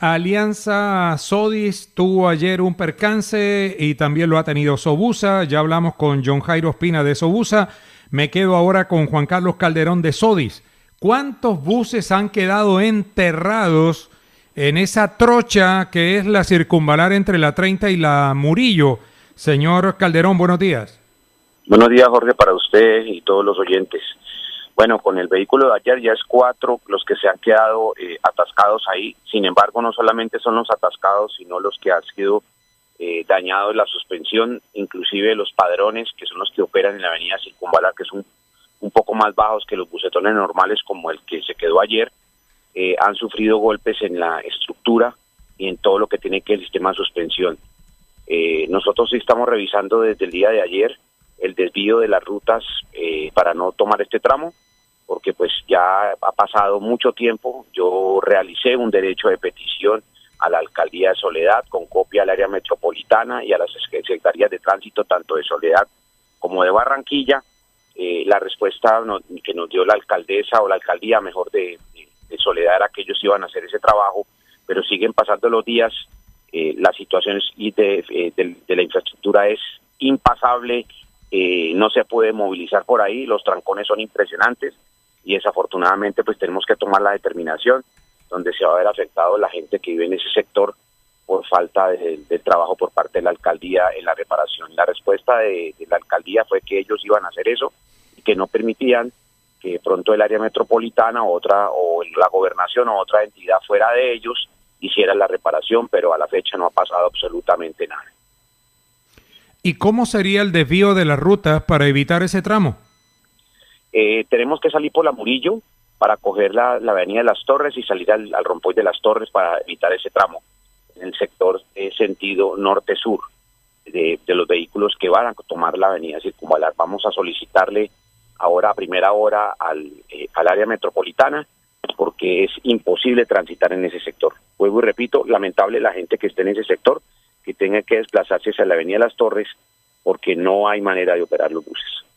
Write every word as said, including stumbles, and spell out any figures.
Alianza Sodis tuvo ayer un percance y también lo ha tenido Sobusa. Ya hablamos con John Jairo Espina de Sobusa. Me quedo ahora con Juan Carlos Calderón de Sodis. ¿Cuántos buses han quedado enterrados en esa trocha que es la circunvalar entre la treinta y la Murillo? Señor Calderón, buenos días. Buenos días, Jorge, para usted y todos los oyentes. Bueno, con el vehículo de ayer ya es cuatro los que se han quedado eh, atascados ahí. Sin embargo, no solamente son los atascados, sino los que han sido eh, dañados la suspensión, inclusive los padrones, que son los que operan en la avenida Circunvalar, que son un poco más bajos que los bucetones normales, como el que se quedó ayer, eh, han sufrido golpes en la estructura y en todo lo que tiene que ver el sistema de suspensión. Eh, nosotros sí estamos revisando desde el día de ayer el desvío de las rutas eh, para no tomar este tramo, porque pues ya ha pasado mucho tiempo. Yo realicé un derecho de petición a la Alcaldía de Soledad con copia al área metropolitana y a las secretarías de tránsito tanto de Soledad como de Barranquilla. Eh, la respuesta no, que nos dio la alcaldesa o la alcaldía mejor de, de, de Soledad era que ellos iban a hacer ese trabajo, pero siguen pasando los días. Eh, la situación es, y de, eh, de, de la infraestructura es impasable. Eh, no se puede movilizar por ahí, los trancones son impresionantes y desafortunadamente pues tenemos que tomar la determinación donde se va a ver afectado la gente que vive en ese sector por falta de, de trabajo por parte de la alcaldía en la reparación. La respuesta de, de la alcaldía fue que ellos iban a hacer eso y que no permitían que pronto el área metropolitana o otra o la gobernación o otra entidad fuera de ellos hiciera la reparación, pero a la fecha no ha pasado absolutamente nada. ¿Y cómo sería el desvío de las rutas para evitar ese tramo? Eh, tenemos que salir por la Murillo para coger la, la avenida de las Torres y salir al, al rompoy de las Torres para evitar ese tramo en el sector eh, sentido norte-sur de, de los vehículos que van a tomar la avenida Circunvalar. Vamos a solicitarle ahora a primera hora al, eh, al área metropolitana porque es imposible transitar en ese sector. Vuelvo y repito, lamentable la gente que esté en ese sector, que tenga que desplazarse hacia la avenida Las Torres porque no hay manera de operar los buses.